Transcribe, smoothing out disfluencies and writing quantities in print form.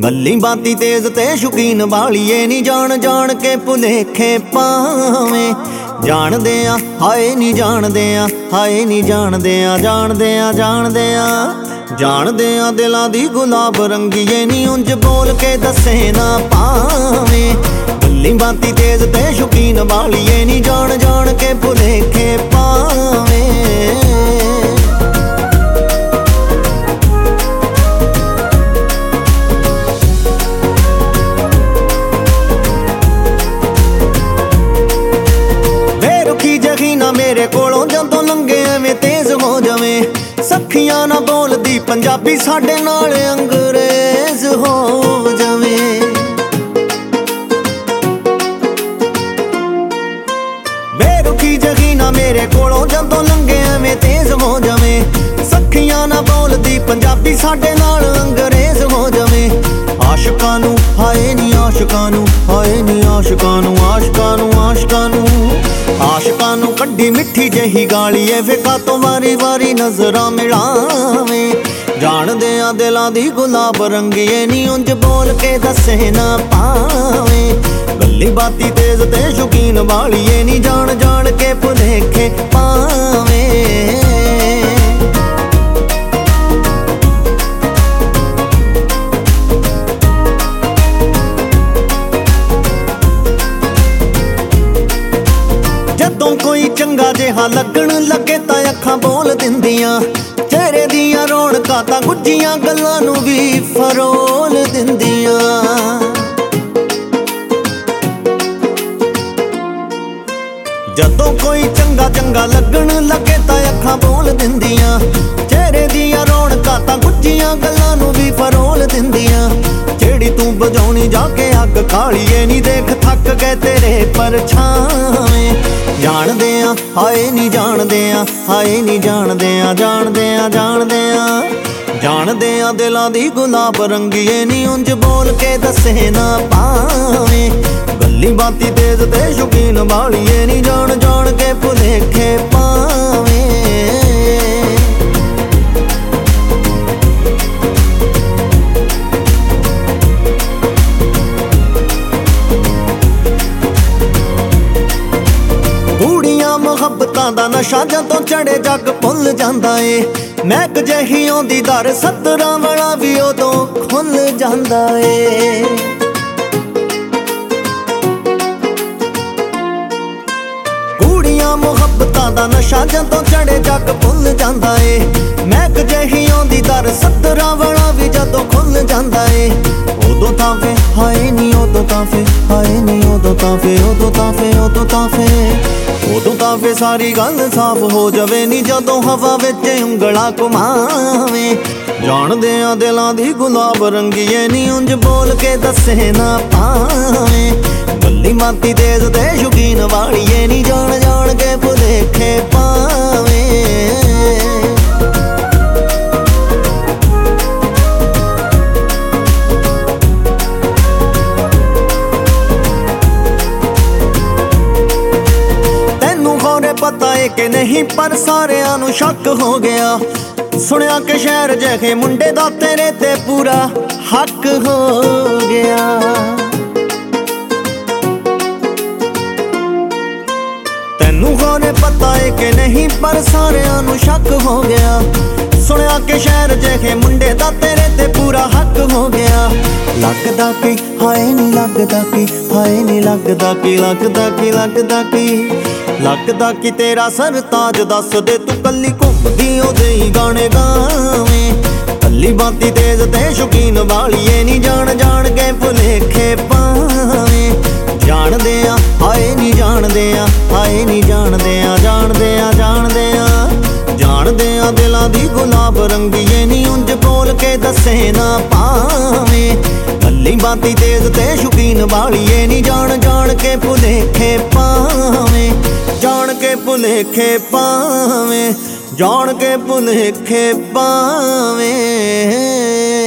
ਗੱਲੀ ਬਾਤੀ ਤੇਜ਼ ਤੇ ਸ਼ੌਕੀਨ ਵਾਲੀਏ ਨੀ ਜਾਣ ਜਾਣ ਕੇ ਭੁਲੇਖੇ ਪਾਵੇਂ। ਜਾਣਦੇ ਆ ਹਾਏ ਨੀ ਜਾਣਦੇ ਆ, ਹਾਏ ਨੀ ਜਾਣਦੇ ਆ, ਜਾਣਦੇ ਆ ਜਾਣਦੇ ਆ ਜਾਣਦੇ ਆ ਦਿਲਾਂ ਦੀ ਗੁਲਾਬ ਰੰਗੀਏ ਨੀ ਉਂਝ ਬੋਲ ਕੇ ਦੱਸੇ ਨਾ ਪਾਵੇਂ। ਗੱਲੀ ਬਾਤੀ ਤੇਜ਼ ਤੇ ਸ਼ੌਕੀਨ ਵਾਲੀਏ ਨੀ ਜਾਣ ਜਾਣ ਕੇ ਭੁਲੇਖੇ ਪਾਵੇਂ। ਮੇਰੇ ਕੋਲੋਂ ਜਦੋਂ ਲੰਘੇ ਐਵੇਂ ਤੇਜ਼ ਹੋ ਜਾਵੇਂ। ਸੱਖੀਆਂ ਨਾ ਬੋਲਦੀ ਪੰਜਾਬੀ ਸਾਡੇ ਨਾਲ ਅੰਗਰੇਜ਼ ਹੋ ਜਾਵੇਂ। ਬੇਰੁਖੀ ਜਗੀ ਨਾ ਮੇਰੇ ਕੋਲੋਂ ਜਦੋਂ ਲੰਘੇ ਐਵੇਂ ਤੇਜ਼ ਹੋ ਜਾਵੇਂ। ਸੱਖੀਆਂ ਨਾ ਬੋਲਦੀ ਪੰਜਾਬੀ ਸਾਡੇ ਨਾਲ ਅੰਗਰੇਜ਼ ਹੋ ਜਾਵੇਂ। ਆਸ਼ਕਾਂ ਨੂੰ ਹਾਏ ਨੀ ਆਸ਼ਕਾਂ ਨੂੰ, ਹਾਏ ਨੀ ਆਸ਼ਕਾਂ ਨੂੰ, ਆਸ਼ਕਾਂ ਨੂੰ ਆਸ਼ਕਾਂ ਨੂੰ ਆਸ਼ਕਾਂ ਨੂੰ ਕੱਢੀ ਮਿੱਠੀ ਜਿਹੀ ਗਾਲੀਏ ਵੇਖਾ ਤੋਂ ਵਾਰੀ ਵਾਰੀ ਨਜ਼ਰਾਂ ਮਿਲਾਵੇਂ। ਜਾਣਦੇ ਆ ਦਿਲਾਂ ਦੀ ਗੁਲਾਬ ਰੰਗੀਏ ਨੀ ਉਂਝ ਬੋਲ ਕੇ ਦੱਸੇ ਨਾ ਪਾਵੇਂ। ਗੱਲੀ ਬਾਤੀ ਤੇਜ਼ ਤੇ ਸ਼ੌਕੀਨ ਵਾਲੀਏ ਨੀ ਜਾਣ ਜਾਣ ਕੇ ਭੁਲੇਖੇ ਪਾਵੇਂ। ਜਦੋਂ ਕੋਈ ਚੰਗਾ ਜਿਹਾ ਲੱਗਣ ਲੱਗੇ ਤਾਂ ਅੱਖਾਂ ਬੋਲ ਦਿੰਦੀਆਂ। ਚਿਹਰੇ ਦੀਆਂ ਰੌਣਕਾਂ ਤਾਂ ਗੁੱਝੀਆਂ ਗੱਲਾਂ ਨੂੰ ਵੀ ਫਰੋਲ ਦਿੰਦੀਆਂ। ਜਦੋਂ ਕੋਈ ਚੰਗਾ ਚੰਗਾ ਲੱਗਣ ਲੱਗੇ ਤਾਂ ਅੱਖਾਂ ਬੋਲ ਦਿੰਦੀਆਂ। ਚਿਹਰੇ ਦੀਆਂ ਰੌਣਕਾਂ ਤਾਂ ਗੁੱਝੀਆਂ ਗੱਲਾਂ ਨੂੰ ਵੀ ਫਰੋਲ ਦਿੰਦੀਆਂ। ਜਿਹੜੀ ਤੂੰ ਬੁਝਾਉਣੀ ਜਾ ਕੇ ਅੱਗ ਕਾਲੀਏ ਨੀ ਦੇਖ ਥੱਕ ਗਏ ਤੇਰੇ ਪਰਛਾਵੇਂ। ਜਾਣਦੇ ਆ ਹਾਏ ਨੀ ਜਾਣਦੇ ਆ, ਹਾਏ ਨੀ ਜਾਣਦੇ ਆ, ਜਾਣਦੇ ਆ ਜਾਣਦੇ ਆ ਜਾਣਦੇ ਆ ਦਿਲਾਂ ਦੀ ਗੁਲਾਬ ਰੰਗੀਏ ਨੀ ਉਂਝ ਬੋਲ ਕੇ ਦੱਸੇ ਨਾ ਪਾਵੇਂ। ਗੱਲੀ ਬਾਤੀ ਤੇਜ਼ ਤੇ ਸ਼ੌਕੀਨ ਵਾਲੀਏ ਨੀ ਜਾਣ ਜਾਣ ਕੇ ਭੁਲੇਖੇ ਪਾਵੇਂ। ਮੁਹੱਬਤਾਂ ਦਾ ਨਸ਼ਾ ਜਦੋਂ ਚੜੇ ਜੱਗ ਭੁੱਲ ਜਾਂਦਾ ਏ। ਮਹਿਕ ਜਿਹੀ ਆਉਂਦੀ ਦਰ ਸੱਤਰਾਂ ਵਾਲਾ ਵੀ ਉਦੋਂ ਖੁੱਲ ਜਾਂਦਾ ਏ। ਗੂੜੀਆਂ ਮੁਹੱਬਤਾਂ ਦਾ ਨਸ਼ਾ ਜਦੋਂ ਚੜੇ ਜੱਗ ਭੁੱਲ ਜਾਂਦਾ ਏ। ਮਹਿਕ ਜਿਹੀ ਆਉਂਦੀ ਦਰ ਸੱਤਰਾਂ ਵਾਲਾ ਵੀ ਜਦੋਂ ਖੁੱਲ ਜਾਂਦਾ ਏ। ਉਦੋਂ ਤਾਂ ਫੇ ਹਾਏ ਨੀ ਉਦੋਂ ਤਾਂ ਫੇ, ਹਾਏ ਨੀ ਉਦੋਂ ਤਾਂ ਫੇ, ਉਦੋਂ ਤਾਂ ਫੇ, ਉਦੋਂ ਤਾਂ ਫੇ ਉਦੋਂ ਤਾਂ ਫੇ ਸਾਰੀ ਗੱਲ ਸਾਫ਼ ਹੋ ਜਾਵੇ ਨੀ ਜਦੋਂ ਹਵਾ ਵਿੱਚ ਉਂਗਲਾਂ ਘੁਮਾਵੇਂ। ਜਾਣਦੇ ਆ ਦਿਲਾਂ ਦੀ ਗੁਲਾਬ ਰੰਗੀਏ ਨੀ ਉਂਝ ਬੋਲ ਕੇ ਦੱਸੇ ਨਾ ਪਾਵੇਂ। ਗੱਲੀ ਬਾਤੀ ਤੇਜ਼ ਤੇ ਸ਼ੌਕੀਨ ਵਾਲੀਏ ਨੀ ਜਾਣ ਜਾਣ ਕੇ ਭੁਲੇਖੇ ਪਾਵੇਂ। ਪਤਾ ਏ ਕਿ ਨਹੀਂ ਪਰ ਸਾਰਿਆਂ ਨੂੰ ਸ਼ੱਕ ਹੋ ਗਿਆ। ਸੁਣਿਆ ਕਿ ਸ਼ਹਿਰ ਜਿਹੇ ਮੁੰਡੇ ਦਾ ਤੇਰੇ ਤੇ ਪੂਰਾ ਹੱਕ ਹੋ ਗਿਆ। ਤੈਨੂੰ ਹੋਰੇ ਪਤਾ ਏ ਕਿ ਨਹੀਂ ਪਰ ਸਾਰਿਆਂ ਨੂੰ ਸ਼ੱਕ ਹੋ ਗਿਆ। ਸੁਣਿਆ ਕਿ ਸ਼ਹਿਰ ਜਿਹੇ ਮੁੰਡੇ ਦਾ ਤੇਰੇ ਤੇ ਪੂਰਾ ਹੱਕ ਹੋ ਗਿਆ। ਲੱਗਦਾ ਕਿ ਹਾਏ ਨੀ ਲੱਗਦਾ ਕਿ, ਹਾਏ ਨੀ ਲੱਗਦਾ ਕਿ, ਲੱਗਦਾ ਕਿ, ਲੱਗਦਾ ਕਿ ਲੱਗਦਾ ਕਿ ਤੇਰਾ ਸਰਤਾਜ ਦੱਸ ਦੇ ਤੂੰ ਕੱਲੀ ਘੁੰਮਦੀ ਉਹਦੇ ਹੀ ਗਾਣੇ ਗਾਵੇਂ। ਗੱਲੀ ਬਾਤੀ ਤੇਜ਼ ਤੇ ਸ਼ੌਕੀਨ ਵਾਲੀਏ ਨੀ ਜਾਣ ਜਾਣ ਕੇ ਭੁਲੇਖੇ ਪਾਵੇਂ। ਜਾਣਦੇ ਆ ਹਾਏ ਨੀ ਜਾਣਦੇ ਆ, ਹਾਏ ਨੀ ਜਾਣਦੇ ਆ, ਜਾਣਦੇ ਆ ਜਾਣਦੇ ਆ ਜਾਣਦੇ ਆ ਦਿਲਾਂ ਦੀ ਗੁਲਾਬ ਰੰਗੀਏ ਨੀ ਉਂਝ ਬੋਲ ਕੇ ਦੱਸੇ ਨਾ ਪਾਵੇਂ। ਗੱਲੀ ਬਾਤੀ ਤੇਜ਼ ਤੇ ਸ਼ੌਕੀਨ ਵਾਲੀਏ ਨੀ ਜਾਣ ਜਾਣ ਕੇ ਭੁਲੇਖੇ ਪਾਵੇਂ। ਜਾਣ ਕੇ ਭੁਲੇਖੇ ਪਾਵੇਂ, ਜਾਣ ਕੇ ਭੁਲੇਖੇ ਪਾਵੇਂ।